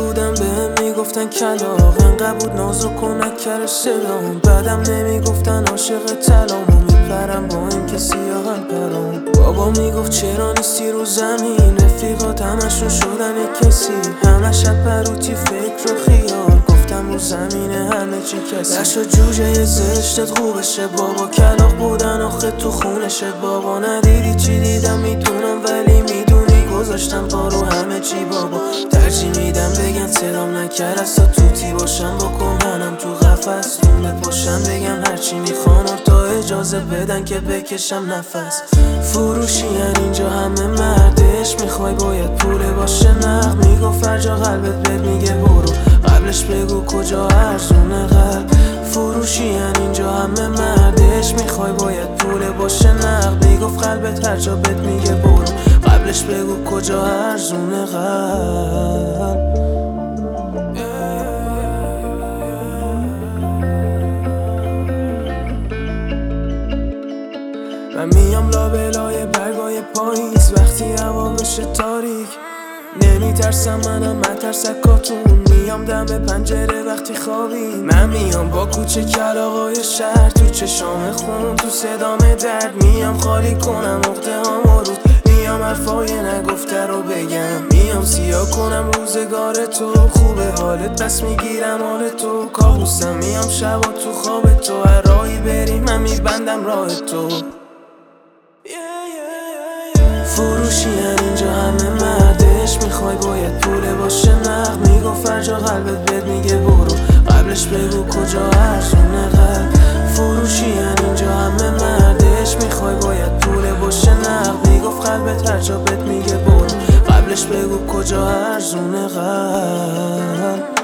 بودم بهم میگفتن کلاغ، انقدر بود نازک و نکر صدام. بعدم نمیگفتن عاشق طلام و میپرم با این که سیاهن پرام. بابا میگفت چرا نیستی رو زمین، رفیقات همشون شدن کسی، همه شب پروتی فکر و خیال. گفتم رو زمین همه چی کسی نشد جوجه زشتت خوبشه بابا، کلاغ بودن آخه تو خونشه بابا. ندیدی چی دیدم میتونم ولی میدونی گذاشتم پارو همه چی بابا. ترجیح میدم بگن صدام نکر از تا توتی باشم، بکن منم تو قفس تون بپاشم، بگم هرچی میخوان تا اجازه بدن که بکشم نفس. فروشی اینجا همه مردش، میخوای باید پوله باشه نقد. میگفت فرجا قلبت بهت میگه برو، قبلش بگو کجا ارزونه قلب. فروشی اینجا همه مردش، میخوای باید پوله باشه نقد. میگفت قلبت هر جا بهت میگه برو، قبلش بگو کجا ارزونه قلب. من میام لابلای برگای پاییز وقتی هوا بشه تاریک، نمیترسم منم مترسکاتون. میام دم پنجره وقتی خوابی، من میام با کوچه کلاغای شهر، تو چشام خون تو صدام درد. میام خالی کنم عقده هامو رود، میام حرفای نگفته رو بگم، میام سیاه کنم روزگار تو. خوبه حالت بس میگیرم حال تو، کابوسم میام شبا تو خواب تو. هر راهی بری من میبندم راه تو. فروشی اینجا همه مردش، میخوای باید پوله باشه نقد. میگفت فرجا قلبت بهت میگه برو، قبلش بگو کجا ارزونه قلب. فروشی اینجا همه مردش، میخوای باید پوله باشه نقد. میگفت قلبت هر جا بهت میگه برو، قبلش بگو کجا ارزونه قلب.